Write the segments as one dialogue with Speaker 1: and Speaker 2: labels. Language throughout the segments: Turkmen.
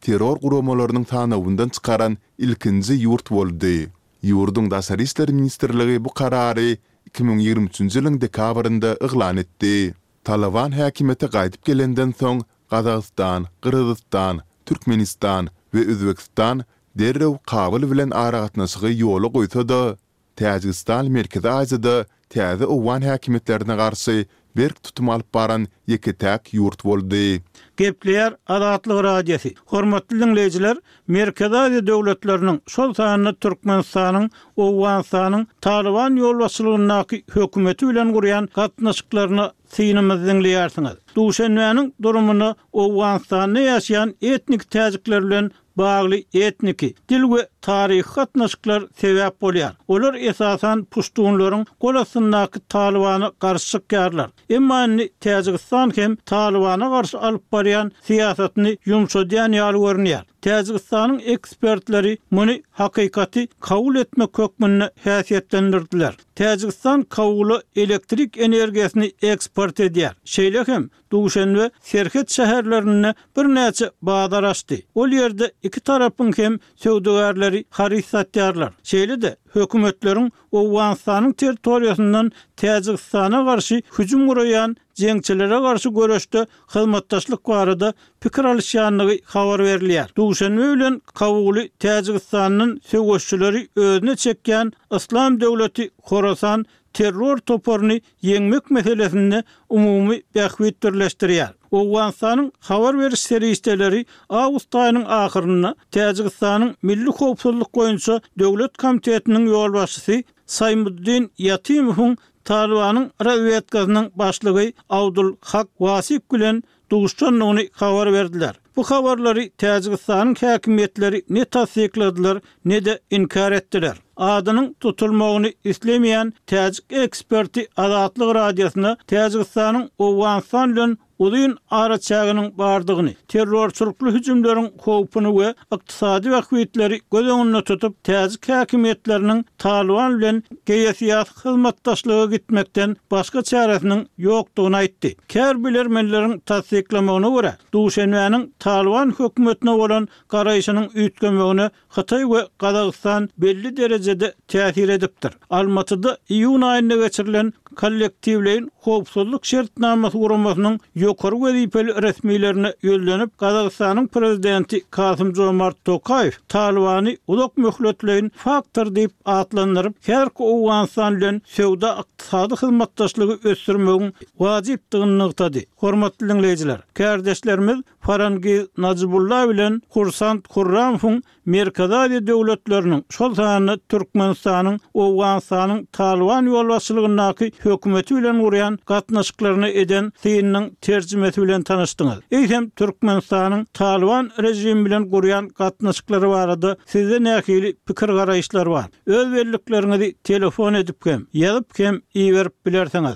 Speaker 1: terror guramalarının tanawyndan çıkaran ilkinji yurt boldy. Yurdun Daşary işler ministrligi bu karary 2023-nji ýylyň dekabrynda yglan etdi. Taliban häkimete gaýdyp gelenden soň Gazagystan, Kyrgyzstan, Türkmenistan we Özbekistan derrew Kabul bilen aragatnaşygy ýoly goýsa-da, Täjikistan Merkezi Aziýada täze owan häkimetlerine garşy berk tutum alyp baran ýeketäk ýurt boldy.
Speaker 2: Gepler Azatlyk radiosi. Hormatly dinleyijiler, Merkezi Aziýa döwletleriniň şol sanyny Türkmenistanyň, Owganistanyň Taliban ýolbaşçylygynyň hökümeti bilen gurýan gatnaşyklaryny synymyzy dinleýärsiňiz. Duşanbanyň durumuny Owganistanda ýaşaýan etnik täjikler bilen bagly etniki, dil we taryhy gatnaşyklar sebäp bolýar. Olar esasan puştunlaryň golasyndaky Talibany garşy çykýarlar. Emma Täjikistan hem Talibana garşy alyp barýan siýasatyny ýumşadýan ýaly görünýär. Täjikistanyň ekspertleri muny hakykaty kabul etmek hökmüne häsiýetlendirdiler. Täjikistan kabulu elektrik energiýasyny eksport edýär. Şeýle hem Duşanbe Serhet şäherlerine bir näçe bazar açdy. Ol ýerde iki tarapyň hem söwdägärleri haris satýarlar. Şeýle-de hökümetleriň Owganistanyň territoriýasyndan Täjikistana garşy hüjüm guraýan jeňçilere garşy görüşde hyzmatdaşlyk barada pikir alýanlygy habar berilýär. Duşanbe bilen kabuly Täjikistanyň söwüşçileri özüne çekýän Islam döwleti Khorasan terror toparyny ýeňmek meselesinde umumy bähwit birleşdirýär. Owganistanyň habar beriş serýisleri awgust aýynyň ahyrynda Täjikistanyň Milli Howpsuzlyk boýunça döwlet komitetiniň ýolbaşçysy Saymuddin Ýatimowyň Talibanyň razvedkasının başlygy Abdul Hak Wasip bilen duguşanlygyny habar berdiler. Bu habarlary Täjikistanyň häkimetleri ne tasdikladylar, ne de inkar etdiler. Adynyň tutulmagyny islemeýän täjik eksperti Azatlyk radiosyna Täjikistanyň Owganistan bilen ulyň araçagynyň bardygyny, terrorçylykly hüjümleriň howpuny we ykdysady wagtleri göz öňünde tutup täjik häkimetleriniň Taliban bilen geýesiýat hyzmatdaşlygy gitmekden başga çäresiniň ýokdugyny aýtdy. Kär bilermenleriň tasdiklamagyna görä, Duşanbanyň Taliban hökümetine bolan garaýşynyň üýtgemegine Hatay we Gazagystan belli derejede täsir edipdir. Almatyda iýun aýynda geçirilen kollektiwlerin howpsuzlyk şertnamasy guramasynyň ýokary wezipeli resmiýlerine ýölenip Gazagystanyň prezidenti Kasym-Jomart Tokayew Talibany ulak möhletleýin faktor diýip atlandyryp, her Owganistan bilen söwda ykdysady hyzmatdaşlygy ösdürmegiň wajypdygyny nykdady. Hormatly dinleyijiler, kardeşlerimiz Farangiz Najibullah bilen Hursant Hurramowyň Merkezi Aziýa döwletleriniň şol sanyny Türkmenistanyň, Owganistanyň Taliban ýolbaşçylygynyň hökümeti bilen gurýan gatnaşyklaryny eden synyň terjimesi bilen tanışdyňyz. Eýsem Türkmenistanyň Taliban rejimi bilen gurýan gatnaşyklary barada sizde nähili pikir garaýşlar bar. Öz berliklerinizi telefon edip hem ýazyp hem iýerip bilersiňiz.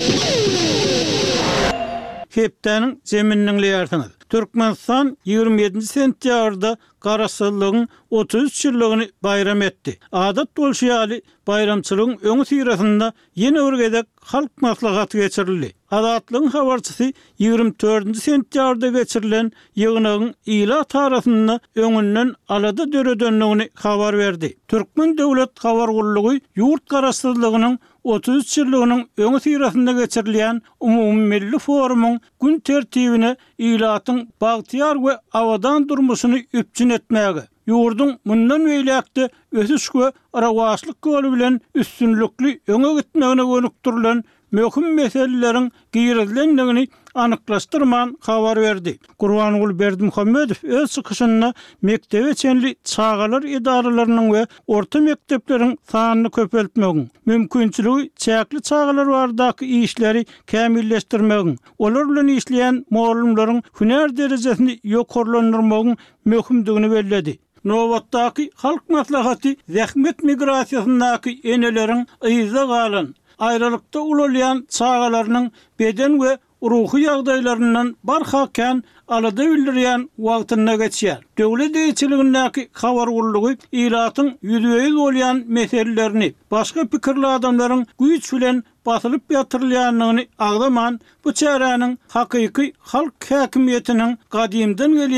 Speaker 2: Hepdeniň zemininiň leýärsiňiz. Türkmenistan 27 sentýabrda Garasylygyň 33 ýyllygyny bayram etdi. Adat bolşýaly bayramçylygyň öňü sirasynda ýene bir gezek halk maslahaty geçirildi. Azatlygyň habarçysy 24 sentýabrda geçirilen ýygynyň ila tarapynda öňünden alada döredenligini habar berdi. Türkmen döwlet habar gurulugy ýurt garaşsyzlygynyň 33 ýyllygynyň öňü sirasynda geçirilen umumy milli forumyň gün tertibine ilatyň bagtyar we awadan durmuşyny üpçün etmäge, ýurdun mundan beýlekde ösüş we arawaçlyk goly bilen üstünlükli öňe gitmegine gönükdirilen möhüm meseleleriň giýirilgenligini anyklaşdyrman habar berdi. Gurbanuly Berdimuhammedow öz çykyşynda mektebe çenli çağalar idaralarynyň we orta mektepleriň sanyny köpeltmegiň, mümkinçiligi çäkli çağalar bardaky işleri kämilleşdirmegiň, olar bilen işleýän muallimlaryň hüner derejesini ýokarlandyrmagyň möhümdigini bellädi. Nowatdaky halk maslahaty zähmet migrasiýasyndaky eneleriň yza galan, aýralykda ulalýan çağalarynyň beden we ruhy ýagdaýlaryndan barhakan alada bildirýän wagtyna geçýär. Döwlet eýçiligindäki habar gurulugy ilatyň ýüzbeýiz bolýan meselelerini, başga pikirli adamlaryň güýç bilen basylyp ýatyrylýanlygyny agdaman bu çäräniň hakyky halk häkimiýetiniň gadymdan gelýän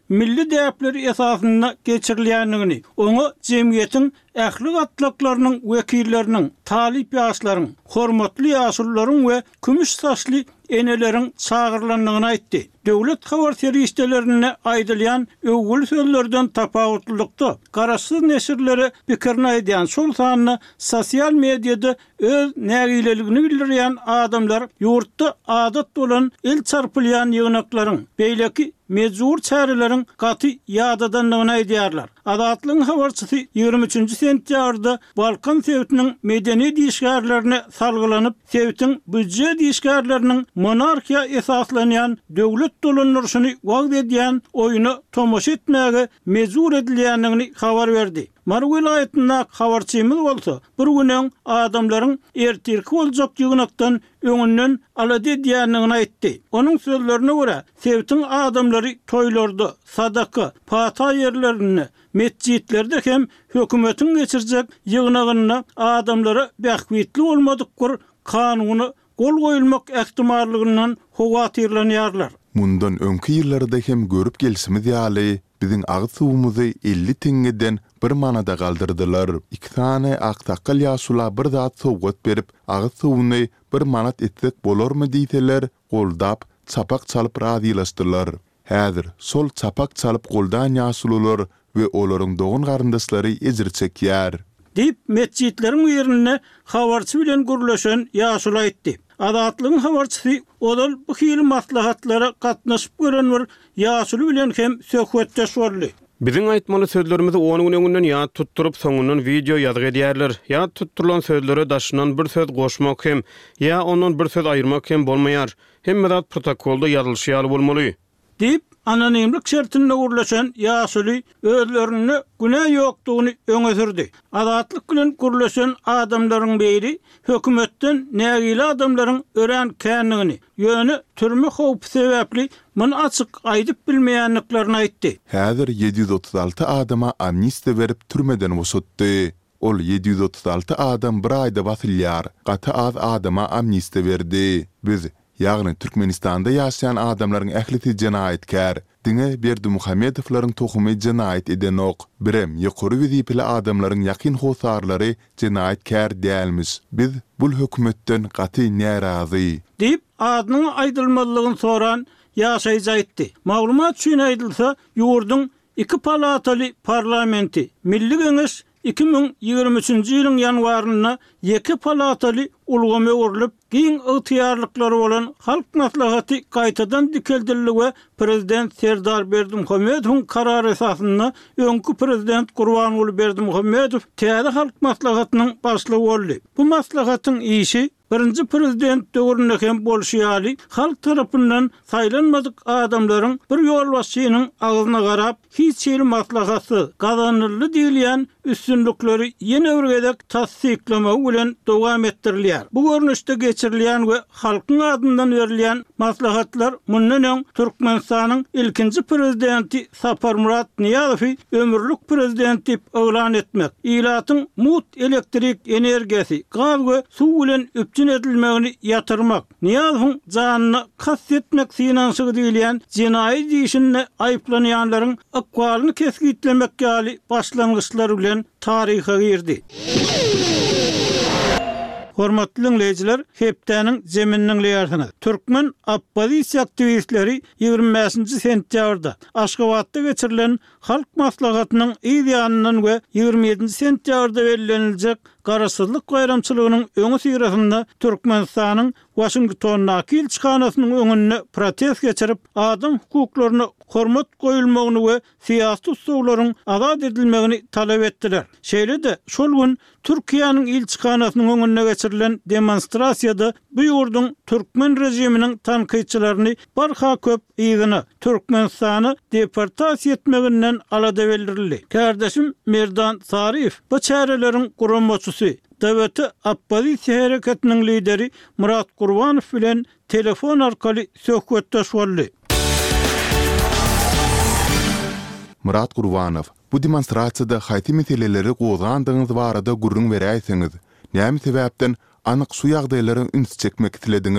Speaker 2: milli däpleri esasyna geçirilýändigini, oňa jemgyýetiň ähli atlaklarynyň wekilleriniň, talip ýaşlaryň, hormatly ýaşullaryň we kümüş saçly eneleriň çağırlandygyny aýtdy. Döwlet habar serýişlerine aýdylýan öwgül sözlerden tapawutlykda garaşsyz neşirleri pikirini aýdýan şol sanyny sosial mediada öz nägileligini bildirýän adamlar ýurtda adat bolan el çarpylýan ýygnaklaryň beýleki mezur çärelerin gaty ýadadanlygyny aýdýarlar. Adatlyň habarçysy 23 sentýarda Balkan Sewitiniň medeni diýişgärlerine salgylanyp, Sewitiň büdje diýişgärleriniň monarkiýa esaslanýan döwlet dolanlaryny wagt edýän oýuny tomoşa etmäge mezur edilýändigini habar berdi. Mar vilayatyna habarçymyz bolsa, bir günen adamlaryň ertirki boljak ýygnakdan öňünden alady edýändigini aýtdy. Onuň sözlerine görä, Sewitiň adamlary toýlarda, sadaka, pata ýerlerini, mescitlerde hem hökümetiň geçirjek ýygnagyna adamlara bähwitli bolmadyk kanuny gol goýulmak ähtimallygynyň howatyrlanýarlar.
Speaker 1: Mundan öňki ýyllarda hem görüp gelsimiz ýaly biziň agyt suwumuzy 50 tiňeden bir manada galdyrdylar. 2 tane aqtaqal ýaşula bir zat sowgat berip, agyt suwuny bir manat etsek bolarmy diýseler, goldap, çapak çalyp razylaşdylar. Häzir sol çapak çalyp goldan ýaşulylar we olaryň dogun garyndaşlary ejir çekýär.
Speaker 2: Dip mescitleriň ýerine habarçy bilen gürleşen ýaşula aýtdy. Adatlyň habarçysy odal bu hili maslahatlara gatnaşyp gören bir ýaşuly bilen hem söhbetdeş boldy.
Speaker 3: Biziň aýtmaly sözlerimizi onuň öňünden ýat tutturup soňundan video ýazyk edýärler. Ýat tutturulan sözlere daşynan bir söz goşmak hem ýa ondan bir söz aýyrmak hem bolmaýar. Hemme zat protokolda ýazylýar bolmaly. Dip anonimlik şertinde gürleşen ýaşuly özlerini günä ýokdugyny öňe sürdi. Adatlyk bilen gürleşen adamlaryň beýri hökümetden nägili adamlaryň ören känligini, ýöne türme howpy sebäpli mun açyk aýdyp bilmeýänliklaryny aýtdy.
Speaker 1: Häzir 736 adama amnistiýa berip türmeden boşatdy. Ol 736 adam bir aýda basylýar. Gaty az adama amnistiýa berdi. Biz ýagny Türkmenistanda ýaşaýan adamlaryň ählisi jenaýetkär, diňe Berdimuhammedowylaryň tohumy jenaýet eden ok. Birem ýokary wezipeli adamlaryň ýakyn howsarlary jenaýetkär dälmiş. Biz bul hökümetden gaty närazy.
Speaker 2: Dip adynyň aýdylmalygyny soran ýaşaýjy aýtdy. Maglumat üçin aýdylsa, ýurduň 2 palataly parlamenti, Milli Geňeş 2023-nji ýylyň ýanwaryna 2 palataly ulgamy urulup, giň ygtyýarlyklary bolan halk maslahaty gaýtadan dikeldildi we prezident Serdar Berdimuhammedowyň karary esasyna öňkü prezident Gurbanuly Berdimuhammedow täze halk maslahatynyň başlygy boldy. Bu maslahatyň işi birinji prezident döwründe hem bolşýaly halk tarapyndan saýlanmadyk adamlaryň bir ýol başçynyň agyna garap hiç ýeri maslahaty gazanyrly diýilýän üstünlükleri ýene bir gezek tasdiklama bilen dowam etdirilýär. Bu görnüşde geçirilýän we halkyň adyndan berilýän maslahatlar mundan öň Türkmenistanyň ilkinji prezidenti Sapar Murat Niýazowy ömürlük prezident diýip elan etmek, ilatyň mut elektrik energiýasy, gaz we suw bilen üpçün edilmegini ýatyrmak, Niýazowyň janyny kastetmek synanşygy diýilýän jenaý diýişinde aýplanýanlaryň akwalyny keskitlemek ýaly başlangyçlar bilen tariha girdi. Hormatly dinleyijiler, hepdeniň zemininiň leýärsiňiz. Türkmen oppozisiýa aktivistleri 25-nji sentýarda Aşgabatda geçirilen halk maslahatynyň ideýanynyň we 27-nji sentýarda bellenilejek garaşsyzlyk gaýramçylygynyň öňü syrasynda Türkmenistanyň Washingtondaky elçixanasynyň öňünde protest geçirip, adam hukuklaryna hormat goýulmagyny we siýasy ussularyň azad edilmegini talap etdiler. Şeýle-de şol gün Türkiýanyň elçixanasynyň öňünde geçirilen demonstrasiýada bu ýurduň Türkmen rejiminiň tanqyçylaryny barha köp ýygyny Türkmenistany deportasiýa etmeginden alada bildirildi. Kardeşim Merdan Sarif bu çäreleriň guramçysy, döwleti oppozisiýa hereketiniň lideri Murat Gurbanow bilen telefon arkaly söhbetdeş boldy.
Speaker 1: Murat Gurbanow, bu demonstrasiýada haýty meseleleri gozandygyňyz barada gurrun berýärsiňiz. Näme sebäpden anyk şu ýagdaýlara üns çekmek tilediňiz?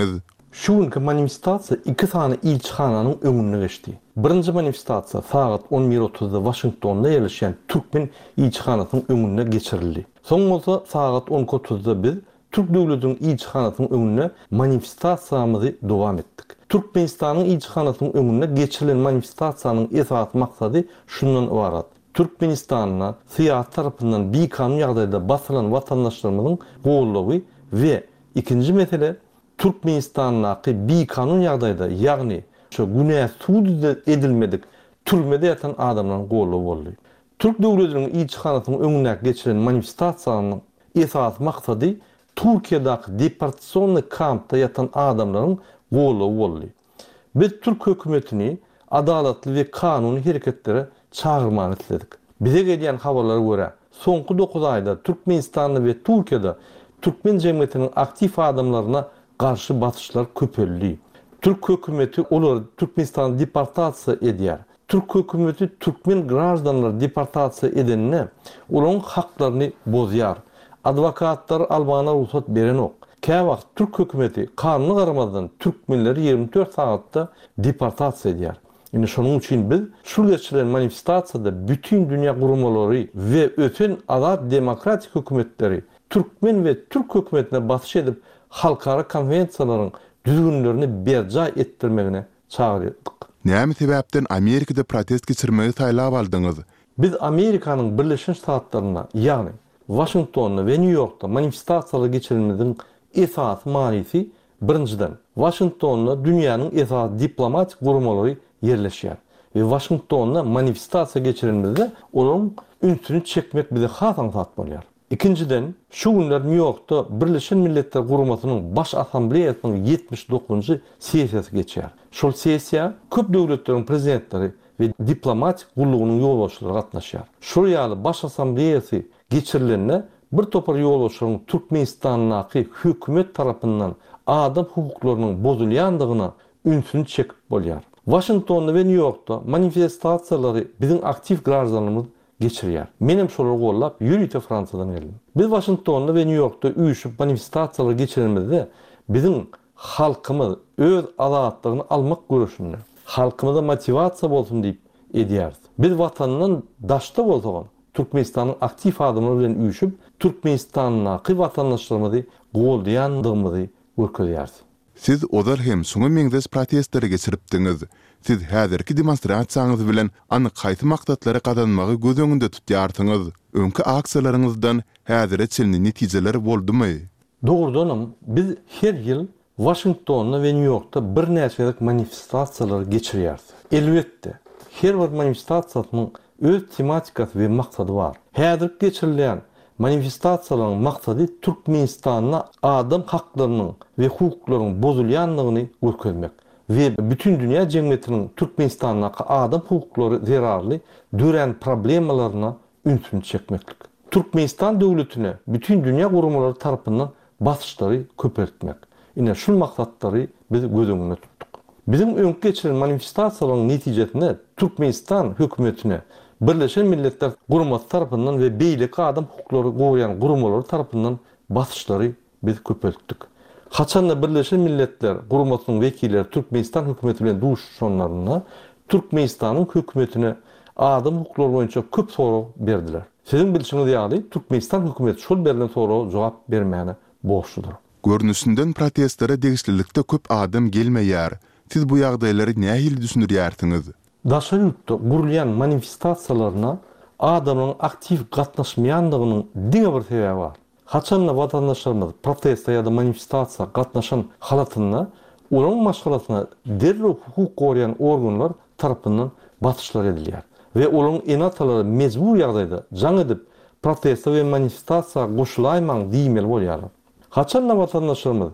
Speaker 4: Şu günkü manifestasiya iki tane ilçixananın öňünde geçdi. Birinci manifestasiya saat 11:30-da Washingtonda yerleşen Türkmen ilçixanasynyň öňünde geçirildi. Soň bolsa saat 10:30-da biz Türk döwletiniň ilçixanasynyň öňünde manifestasiyamyzy dowam etdik. Türkmenistanyň ilçixanasynyň öňünde geçirilen manifestasiýanyň esas maksady şundan ibarat. Türkmenistan'a siyasi tarafından bir kanun ýagdaýda basylan watandaşlarymyzyň goýulygy we ikinci mesele Türkmenistan'daki bir kanun ýagdaýda, ýagny şu günäh suud edilmedik türmede yatan adamlaryň goýulygy boldy. Türk döwletiniň ilçixanasynyň öňüne geçirilen manifestasiýanyň esas maksady Türkiýedaky deportasiýonly kampda yatan adamlaryň goýulygy boldy. Biz Türk hökümetini adalatly we kanuny hereketlere çağırmany isledik. Bize gelýän habarlara görä, soňky 9 aýda Türkmenistanda we Türkiýede Türkmen jemgyýetiniň aktiv adamlaryna garşy basyşlar köpeldi. Türk hökümeti olary Türkmenistana deportasiýa edýär. Türk hökümeti Türkmen graždanlary deportasiýa edenne olaryň haklaryny bozýar. Adwokatlar albana ruhsat beren ok. Käwagt Türk hökümeti kanuny garamazdan türkmenleri 24 saatda deportasiýa edýär. Ine şonuň üçin biz şu geçirilen manifestasiýada bütün dünýä gurumlary we öten azat demokratik hökümetleri Türkmen we Türk hökümetine basyş edip halkara konvensiýalaryň düzgünlerini berja etdirmegine çağırdyk.
Speaker 1: Näme sebäpden Amerikada protest geçirmegi taýlap aldyňyz?
Speaker 4: Biz Amerikanyň Birleşen Ştatlaryna, ýagny Washingtonda we New Yorkda manifestasiýalar geçirilmediň esas manysy birinciden Washingtonda dünýäniň esas diplomatik gurumlary yerleşýär. Ve Washingtonda manifestasiýa geçirilmede olaryň ünsüni çekmek bize hasan sat bolýar. İkinciden, şu günler New York'ta Birleşen Milletler Gurumasynyň baş assambleýasynyň 79-njy sessiýasy geçýär. Şol sessiýa köp döwletleriň prezidentleri we diplomatik gurulugynyň ýolbaşçylary gatnaşýar. Şol ýaly baş assambleýasy geçirilende bir topar ýolbaşçylaryň Türkmenistanyň hökümet tarapyndan adam hukuklarynyň bozulýandygyna ünsüni çekip bolýar. Washingtonda we New York'ta manifestasiýalary biziň aktiv graždanlarymyz geçirýär. Menem şolar gollap ýürüýte Fransadan geldim. Biz Washingtonda we New York'ta üýüşip manifestasiýalar geçirilmede biziň halkymyz öz azatlygyny almak görüşünde, halkymyza motivasiýa bolsun diýip edýär. Biz watandan daşda bolsaň Türkmenistanyň aktiv adamlary bilen üýüşip Türkmenistanyň watandaşlarymyzy goýulýandygymyzy görkezýär.
Speaker 1: Siz odal hem soňa meňdes protestleri geçiripdiňiz. Siz häzirki demonstrasiýaňyz bilen anyk gaýty maksatlary gadanmagy göz öňünde tutýarsyňyz. Öňkü aksiýalaryňyzdan häzire çelni netijeler boldymy?
Speaker 4: Dogrudanam, biz her ýyl Washingtonda we New York'ta bir näçe manifestasiýalar geçirýäris. Elbetde, her bir manifestasiýanyň öz tematikasy we maksady bar. Häzir geçirilen manifestasiýalaryň maksady Türkmenistanyň adam haklarynyň we hukuklarynyň bozulýandygyny görkezmek ve bütün dünýä jemgyýetiniň Türkmenistanyň adam hukuklary zerarly dören problemlaryna ünsün çekmeklik. Türkmenistan döwletine bütün dünýä gurumlary tarapyndan basyşlary köpertmek. Ine şu maksatlary biz göz öňünde tutduk. Bizim öňkü geçirilen manifestasiýalaryň netijesinde Türkmenistan hökümetine Birleşen Milletler Gurumasy tarapyndan we beýleki adam hukuklary goýan gurumlary tarapyndan basyşlary biz köpertdik. Haçanda Birleşen Milletler Gurumasynyň wekilleri Türkmenistan hökümeti bilen duşuşanlaryna Türkmenistanyň hökümetine adam hukuklary boýunça köp soraw berdiler. Sizin bilişiňiz ýaly Türkmenistan hökümeti şol berilen soraw jogap bermäne borçludur.
Speaker 1: Görnüşinden protestlere degişlilikde köp adam gelmeýär. Siz bu ýagdaýlary nähili düşünürýärsiňiz?
Speaker 4: Daşa ýurtda gurulýan manifestasiýalaryna adamlaryň aktiv gatnaşmaýandygynyň diňe bir sebebi bar. Haçanda watandaşlarymyz protesta ýa-da manifestasiýa gatnaşan halatynda olaryň maşgalasyna derrew hukuk gorýan organlar tarapyndan basyşlar edilýär we olaryň enatalary mezbur ýagdaýda jaň edip protesta we manifestasiýa goşulaýmaň diýmeli bolýar. Haçanda watandaşlarymyz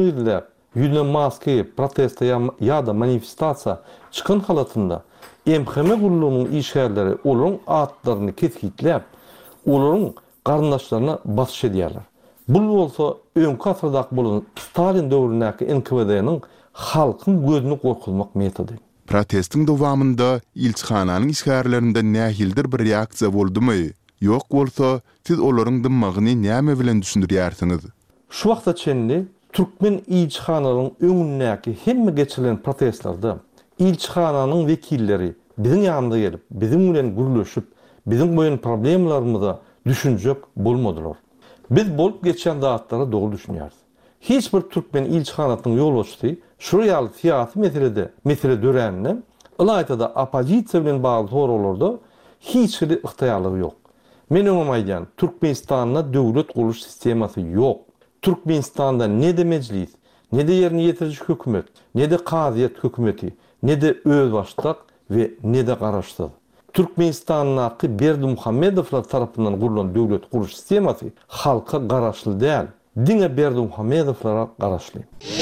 Speaker 4: ýüzüne maske protesta ýa-da manifestasiýa çykan halatynda MHM gurulunyň işgärleri olaryň atlaryny kesgitläp, olaryň garyndaşlaryna basyş edýärler. Bu bolsa öňkü asyrdaky bolan Stalin döwründäki NKVD-nyň halkyň gözüni gorkutmak metody.
Speaker 1: Protestiň dowamında ilçixananyň işgärlerinde nähildir bir reaksiýa boldymy? Ýok bolsa, siz olaryň dymmagyny näme bilen düşünürýärsiňiz?
Speaker 4: Şu wagta çenli Türkmen ilçihanalyň öňündäki hemme geçirilen proseslerde ilçihananyň wekilleri biziň ýanymyza gelip, biziň bilen gürleşip, biziň boyun problemlerimizi düşünjek bolmadylar. Biz bolup geçen zatlara dogry düşünýäris. Hiç bir Türkmen ilçihanatynyň ýolbaşçysy şu ýaly syýasy mesele dörenine Ilaytada opozisiýa bilen bagly soralarda hiç bir ıhtyarlygy ýok. Men öňe aýdýan Türkmenistanda döwlet guluş sistemasy ýok. Türkmenistanda ne de meclis, ne de ýerine ýetirjik hökümet, ne de qazyat hökümeti, ne de özbaşlyk we ne de garaşsyz. Türkmenistanyň Berdimuhamedowlar tarapyndan gurulan döwlet guluş sistemasy halka garaşly däl. Diňe Berdimuhamedowlara garaşly.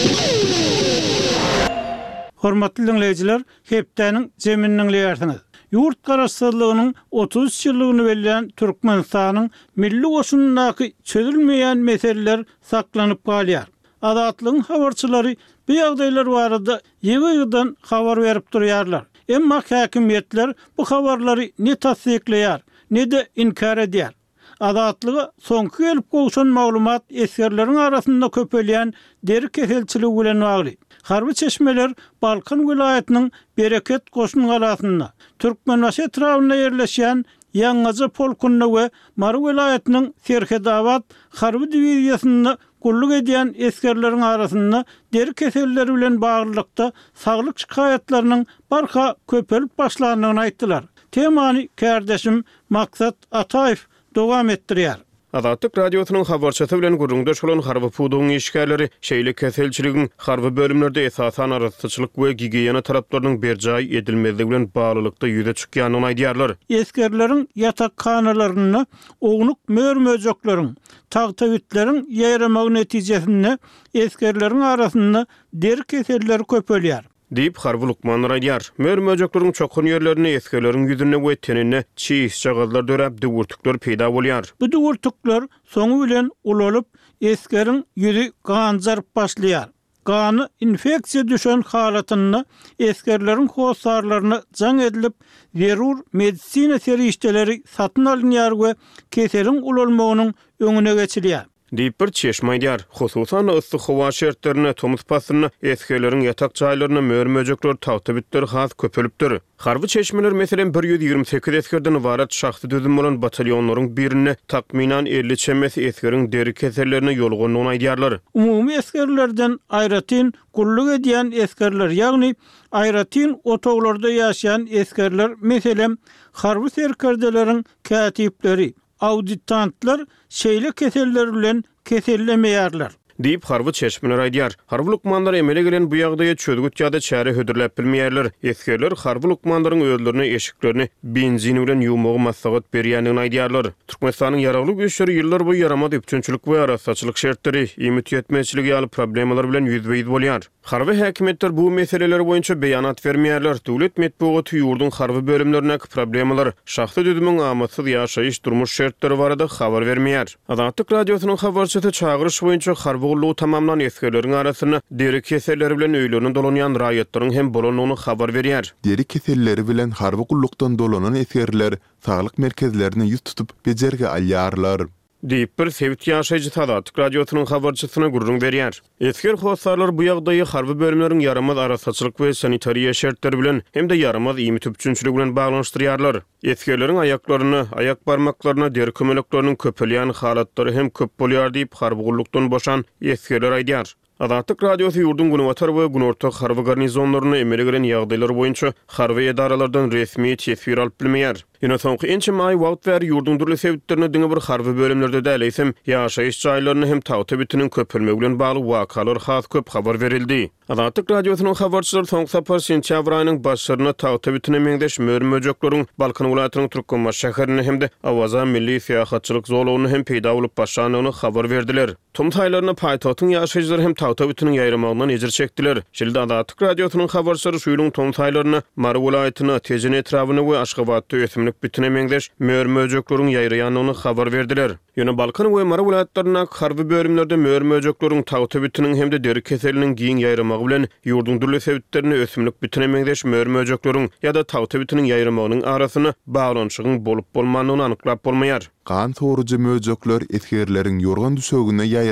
Speaker 2: Hormatly dinleyijiler, hepdeniň jeminiň leýärsiňiz. Yurt garaşsyzlygynyň 30 ýyllygyny belleýän Türkmenistanyň milli goşunundaky çözülmeýän meseleler saklanyp galýar. Adatlygyň habarçylary bu ýagdaýlar barada ýygy-ýygydan habar berip durýarlar. Emma häkimetler bu habarlary ne tasdikleýär, ne de inkar edýär. Adatlygy soňky gelip gowşan maglumat eskerleriň arasynda köpelýän deri keselçiligi bilen bagly. Harby çeşmeler Balkan vilayetiniň Bereket goşun galasynda, Türkmenbaşy etrafynda ýerleşýän Ýangaja polkunyna we Mary vilayetiniň Serhedabad harby diwiziýasynda gulluk edýän eskerleriň arasynda deri keselleri bilen baglykda saglyk şikaýatlarynyň barha köpelip başlandygyny aýtdylar. Temany kardeşim Maksat Ataýew dowam etdirýär.
Speaker 3: Azatlyk radiosynyň habarçysy bilen gurrunda şolan harby pudugyň işgärleri şeýle keselçiligiň harby bölümlerde esasan arasyçylyk we gigiyena taraplarynyň berjaý edilmezligi bilen baglanykda ýüze çykýanyny aýdýarlar.
Speaker 2: Eskerleriň ýatakkanalarynda oňluk möýrmöjeklerin, tagtabitleriň ýaýramagy netijesinde eskerleriň arasynda deri keselleri köpelýär.
Speaker 3: Deyip harby Lukman aýdýar. Möýrmöjekleriň çokun ýerlerine eskerleriň ýüzüne we tenine çiýis jagalar döräp döwürtükler peýda bolýar.
Speaker 2: Bu döwürtükler soňy bilen ulalyp eskeriň ýüzi ganjaryp başlaýar. Gany infeksiýa düşen halatynda eskerleriň hosarlaryna jaň edilip zerur medisina serişdeleri satyn alınýar we keseliň ulalmagynyň öňüne geçilýär.
Speaker 3: Deyip bir çeşme aýdýar. Hususan yssyk hawa şertlerine, tomuz pasyna, eskerleriň ýatak jaýlaryna möýrmöjekler, tagtabitler has köpelipdir. Harby çeşmeler meselen 128 eskerden ibaret şahsy düzüm bolan batalionlaryň birine takminan 50 çemesi eskeriň deri kesellerine ýolgonlygyny aýdýarlar.
Speaker 2: Umumy eskerlerden aýratyn gulluk edýän eskerler, ýagny aýratyn otoglarda ýaşaýan eskerler, meselen harby serkerdeleriň katipleri, auditantlar şeýle keseller bilen kesellemeýärler.
Speaker 3: Deyip harby çeşmeler aýdýar. Harby lukmanlar emele gelen bu ýagdaýa çözgüt ýa-da çäre hödürläp bilmeýärler. Eskerler harby lukmanlaryň özlerine eşiklerini benzin bilen ýuwmagy maslahat berýändigini aýdýarlar. Türkmenistanyň ýaragly güýçleri ýyllar boýy yaramady üpçünçilik we arasaçylyk şertleri, ümit etmeçiligi ýaly problemalar bilen ýüzbeýiz bolýar. Harby häkimetler bu meseleler boýunça beýanat bermeýärler. Döwlet medeniýeti ýurdun harby bölümlerindäki problemalar, şahsy düzümüň amatsız ýaşaýyş durmuş şertleri barada habar bermeýär. Azatlyk radiosynyň habarçysy çağırış boýunça harby gullugy tamamlan eskerleriň arasyna deri keselleri bilen öýlerini dolanýan raýatlaryň hem bolanyny habar berýär.
Speaker 1: Deri keselleri bilen harby gullukdan dolanan eskerler saglyk merkezlerine ýüz tutup bejerge alýarlar.
Speaker 3: Deyip bir sevit ýaşaýjy Azatlyk radiosynyň habarçysyna gurrun berýär. Esker hosarlar bu ýagdaýy harby bölümleriň yaramaz arasaçylyk we sanitariýa şertleri bilen hem de yaramaz ýymy tüpçünçiligi bilen baglanşdyrýarlar. Eskerleriň aýaklaryny, aýak barmaklaryna deri kömelekleriniň köpelýän halatlary hem köp bolýar diýip harby gullukdan boşan eskerler aýdýar. Azatlyk radiosy ýurdun günewatar we günortak harby garnizonlaryny emele gelen ýagdaýlar boýunça harby edaralardan resmi tesbir alyp bilmeýär. Ýöne soňky ençe maý wagt wer ýurdun durly sebitlerini diňe bir harby bölümlerde däleýsem, ýaşaýyş jaýlaryny hem tagtabitiniň köpelmegi bilen bagly wakalar has köp habar berildi. Azatlyk radiosynyň habarçylary soňky sapar sentýabr aýynyň başlaryna tagtabitine meňdeş möýrmöjekleriň Balkan welaýatynyň Türkmenbaş şäherine hem de Awaza milli syýahatçylyk zolawyny hem peýda bolup başlanyny habar berdiler. Tom taýlaryna paýtagtyň ýaşaýjylary hem tagtabitiniň ýaýramagyny ejir çekdiler. Şeýle Azatlyk radiosynyň habarçylary şuýluň tom taýlaryna Mary welaýatyna, Tejin etrawyny we Aşgabatda ösümlik bitine meňdeş möýrmöjekleriň ýaýranyny habar berdiler. Ýöne Balkan we Mary welaýatlaryna harby bölümlerde möýrmöjekleriň tagtabitiniň hem de deri keseliniň giň ýaýramagy bilen ýurdun durly sebitlerini ösümlik bitine meňdeş möýrmöjekleriň ýa-da tagtabitiniň ýaýramagynyň arasyna baglanşygyň bolup bolmanyny anyklap bolmaýar.
Speaker 1: Gan sorucu möjekler eskerleriň ýorgan düşögüne ýaýrap,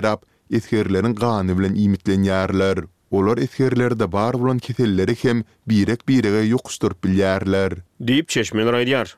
Speaker 1: etgerlerin gany bilen imitlenýärler. Olar etgerlerde bar bolan keselleri hem birege ýokuşduryp bilýärler.
Speaker 3: Diýip çeşmeler aýdýar.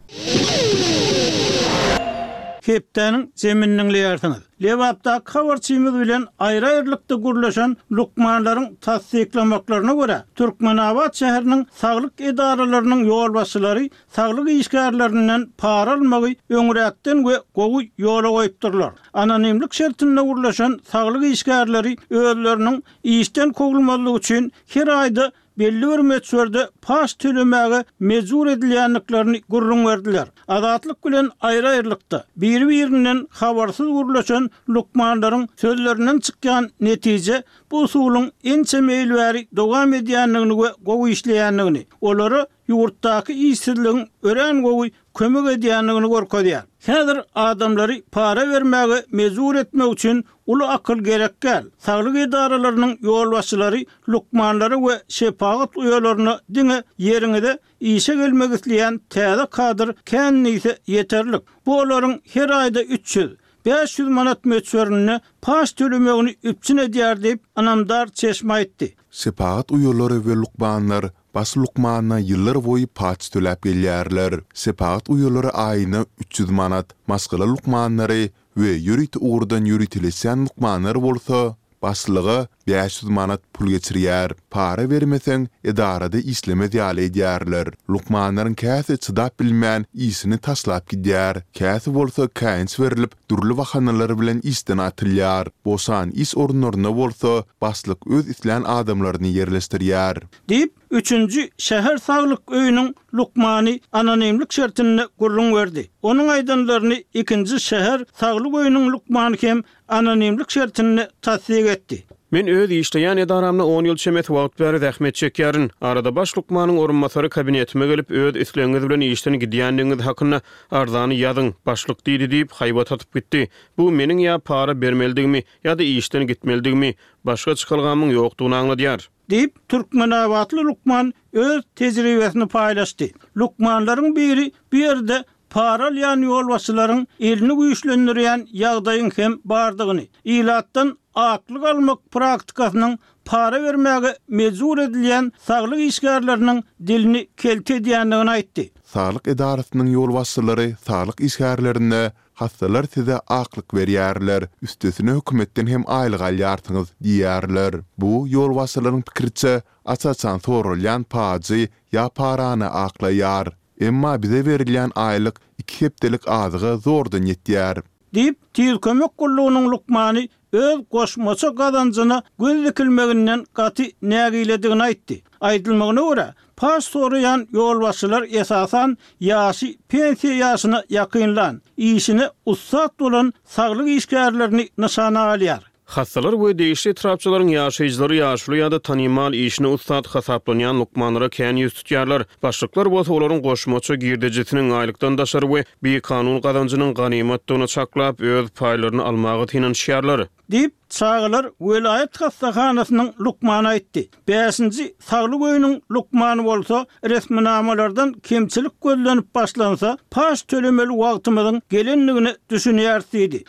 Speaker 2: Heptäniň zemininiň leýärsiňiz. Lewapda habarçymyz bilen aýra-aýrylykda gurlaşan lukmanlaryň tasdiklamaklaryna görä, Türkmenabad şäheriniň saglyk edaralarynyň ýol başçylary saglyk işgärlerinden para almagy öňüräkden we gowy ýola goýupdyrlar. Anonimlik şertinde gurlaşan saglyk işgärleri özleriniň işden kogulmalygy üçin her aýda belli bir meçherde paş tölemäge mezur edilýänliklerini gurrun berdiler. Azatlyk bilen aýra-aýrylykda bir-birinden habarsyz gurlaşan lukmanlaryň sözlerinden çykýan netije bu usulyň ençe meýilbäri dowam edýänligini we gowy işleýänligini, olary ýurtdaky işsizligiň ören gowy kömek edýänligini görkezýär. Häzir adamlary para bermäge mezur etmek üçin uly akyl gerekkel. Saglyk edaralarynyň ýol başçylary lukmanlary we şepagat uýalaryny diňe ýeriňde işe gelmek isleýän täze kadr känniýse ýeterlik. Bu olaryň her aýda 300-500 manat meçhörüni paş tölemegini üpçün edýär diýip anamdar çeşme aýtdy.
Speaker 1: Sepagat uýalary we lukmanlar bas lukmanna ýyllar boýy paç töläp gelýärler. Sepagat uýalary aýyna 300 manat, maskala lukmanlary we ýürüt uğurdan ýürütilýän lukmanlar bolsa, baslygy 500 manat pul geçirýär. Para bermeseň edarada işleme diýaly edýärler. Lukmanlaryň käsi çydap bilmän işini taslap gidýär. Käsi bolsa käňç berilip durly wahanalar bilen işden atylýar. Bosan iş orunlaryna bolsa baslyk öz isleýän adamlaryny ýerleşdirýär.
Speaker 2: Diýip 3-nji şäher saglyk öýüniň lukmany anonimlik şertine gurrun berdi. Onuň aýdanlaryny 2-nji şäher saglyk öýüniň lukmany hem anonimlik şertine tasdik etdi.
Speaker 3: Men öz işleýän edaramna 10 ýyl çemet wagt bäri zähmet çekýärin. Arada baş lukmanyň orunmasary kabinetime gelip öz isleňiz bilen işden gidýändiňiz hakyna arzany ýazyň, başlyk diýdi diýip haýbat atyp gitdi. Bu meniň ýa para bermeldigimi ýa-da işden gitmeldigimi, başga çykylgamyň ýokdugyny aňladýar.
Speaker 2: Diýip Türkmenabadly lukman öz tejribesini paýlaşdy. Lukmanlaryň biri bir ýerde para alýan ýol başçylaryň elini güýçlendirýän ýagdaýyň hem bardygyny, ilatdan aklyk almak praktikasynyň para bermäge mezur edilýän saglyk işgärleriniň dilini kelte edýändigini aýtdy.
Speaker 1: Saglyk edarasynyň ýol başçylary saglyk işgärlerine hastalar size aklyk berýärler, üstesine hökümetden hem aýlyk alýarsyňyz diýärler. Bu ýol başçylaryň pikirçe açaçan sorulýan paçy ýa parany aklaýar. Emma bize berilýän aýlyk 2 hepdelik azyga zordan ýetýär.
Speaker 2: Diýip Tiýil kömek gullugynyň lukmany öz goşmaça gazanjyna göz dikilmeginden gaty nägiledigini aýtdy. Aýdylmagyna görä, paş sorayan ýol başçylar esasan ýaşy pensiýa ýaşyna ýakynlan, işini ussat bolan saglyk işgärlerini nyşana alýar.
Speaker 3: Hastalar we değişli trapçylaryň ýaşaýjylary ýaşly ýa-da tanymal işini ussat hasaplanýan lukmanlara kän ýüz tutýarlar. Başlyklar bolsa olaryň goşmaça girdejisiniň aýlykdan daşary we bir kanun gazanjynyň ganymatdygyny çaklap öz paýlaryny almagy tinanşýarlar. Diýip
Speaker 2: çağılar welayet hastahanasynyň lukmany aýtdy. 5-nji saglyk öýüniň lukmany bolsa resminamalardan kemçilik gözlenip başlansa paş tölemeli wagtymyzyň gelenligini düşünýärdi.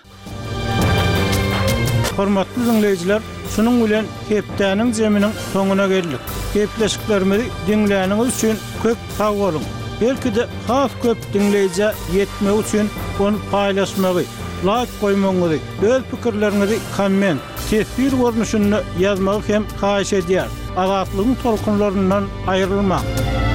Speaker 2: Hormatly dinleyijiler, şunun bilen heptäniň jeminiň soňuna geldik. Hepleşiklerimizi dinläniňiz üçin köp sag bolun. Belki de has köp dinleýije ýetmek üçin onu paýlaşmagy, like goýmagy, öz pikirlerinizi komment, tesbir görnüşinde ýazmagy hem haýyş edýär. Azatlygyň tolkunlaryndan aýrylmak.